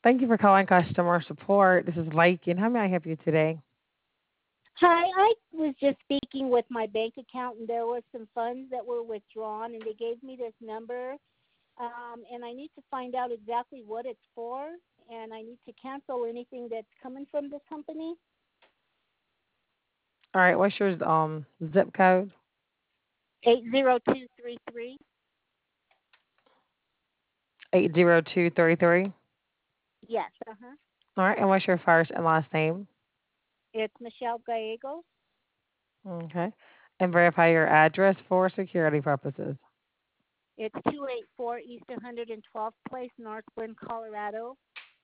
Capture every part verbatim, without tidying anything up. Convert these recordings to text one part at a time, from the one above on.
Thank you for calling customer support. This is Lakin. How may I help you today? Hi, I was just speaking with my bank account, and there was some funds that were withdrawn, and they gave me this number, um, and I need to find out exactly what it's for, and I need to cancel anything that's coming from this company. All right, what's your um zip code? Eight zero two three three. eight zero two three three. Yes, uh huh. All right, and what's your first and last name? It's Michelle Gallegos. Okay. And verify your address for security purposes. It's two eight four East one hundred twelfth Place, Northland, Colorado.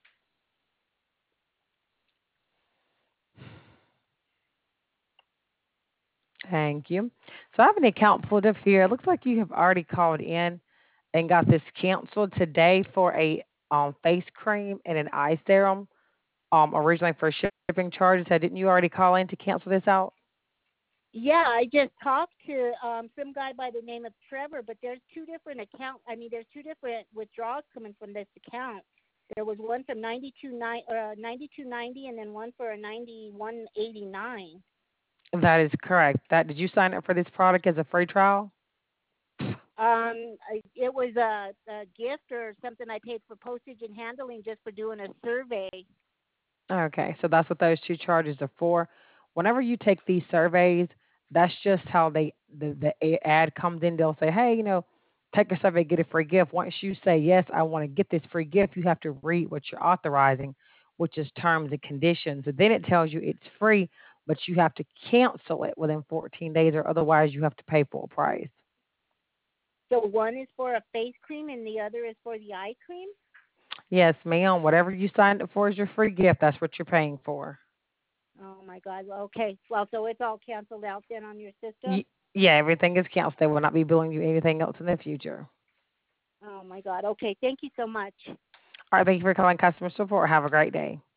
Thank you. So I have an account pulled up here. It looks like you have already called in and got this canceled today for a um face cream and an eye serum. Um, originally for shipping charges. So didn't you already call in to cancel this out? Yeah, I just talked to um, some guy by the name of Trevor, but there's two different account. I mean, there's two different withdrawals coming from this account. There was one from ninety two nine uh, ninety two ninety, and then one for a ninety one eighty nine. That is correct. That did you sign up for this product as a free trial? Um, I- it was a, a gift or something I paid for postage and handling just for doing a survey. Okay, so that's what those two charges are for. Whenever you take these surveys, that's just how they the, the a- ad comes in. They'll say, "Hey, you know, take a survey, get a free gift." Once you say yes, I want to get this free gift, you have to read what you're authorizing, which is terms and conditions. And then it tells you it's free, but you have to cancel it within fourteen days, or otherwise you have to pay full price. So one is for a face cream and the other is for the eye cream. Yes, ma'am. Whatever you signed up for is your free gift. That's what you're paying for. Oh my God. Well, okay. Well, so it's all canceled out then on your Y- system. yeah, everything is canceled. They will not be billing you anything else in the future. Oh my God. Okay. Thank you so much. All right, thank you for calling customer support. Have a great day.